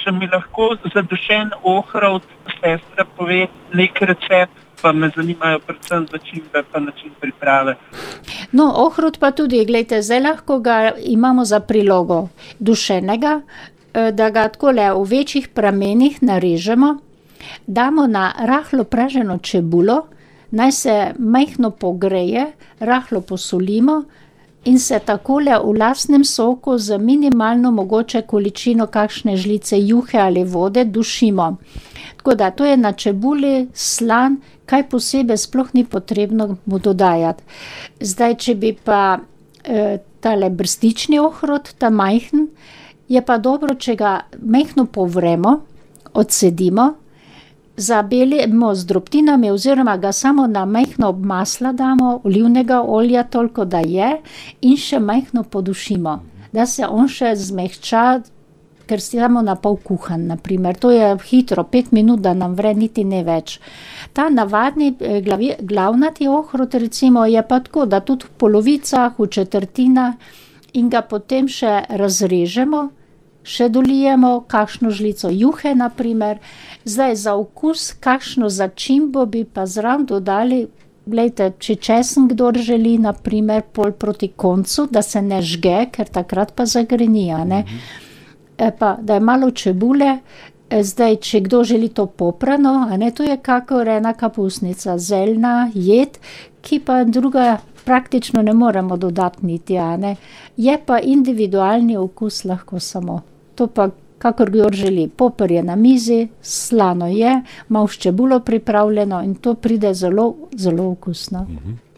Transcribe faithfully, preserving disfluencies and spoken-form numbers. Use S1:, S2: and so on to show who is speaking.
S1: če mi lahko za dušen ohrovt sestra pove nek recept, pa me zanimajo predvsem začimbe pa način priprave.
S2: No, ohrovt pa tudi, glejte, zdaj lahko ga imamo za prilogo dušenega, da ga takole v večjih pramenih narežemo, damo na rahlo praženo čebulo, naj se majhno pogreje, rahlo posolimo in se takole v lastnem soku z minimalno mogoče količino kakšne žlice juhe ali vode dušimo. Tako da, to je na čebuli slan, kaj posebej sploh ni potrebno mu dodajati. Zdaj, če bi pa e, tale brstični ohrovt, ta majhen, je pa dobro, če ga majhno povremo, odcedimo, zabelimo z drobtinami oziroma ga samo na majhno masla damo, olivnega olja toliko, da je, in še majhno podušimo, da se on še zmehča, ker si damo na pol kuhan, na primer. To je hitro, pet minut, da nam vre, niti ne več. Ta navadni glavi, glavnati ohrovt recimo je pa tako, da tudi v polovicah, v četrtinah in ga potem še razrežemo, še dolijemo kakšno žlico juhe, na primer. Zdaj za okus, kakšno začimbo bi pa zraven dodali, glejte, če česen kdor želi, na primer, pol proti koncu, da se ne žge, ker takrat pa zagreni, a ne. E pa, da je malo čebule, zdaj, če kdo želi to poprano, a ne, to je kakor ena kapusnica, zeljna jed, ki pa druga praktično ne moremo dodati niti, a ne. Je pa individualni okus lahko samo. To pa kakor kdor želi. Poper je na mizi, slano je, malo s čebulo pripravljeno in to pride zelo, zelo okusno.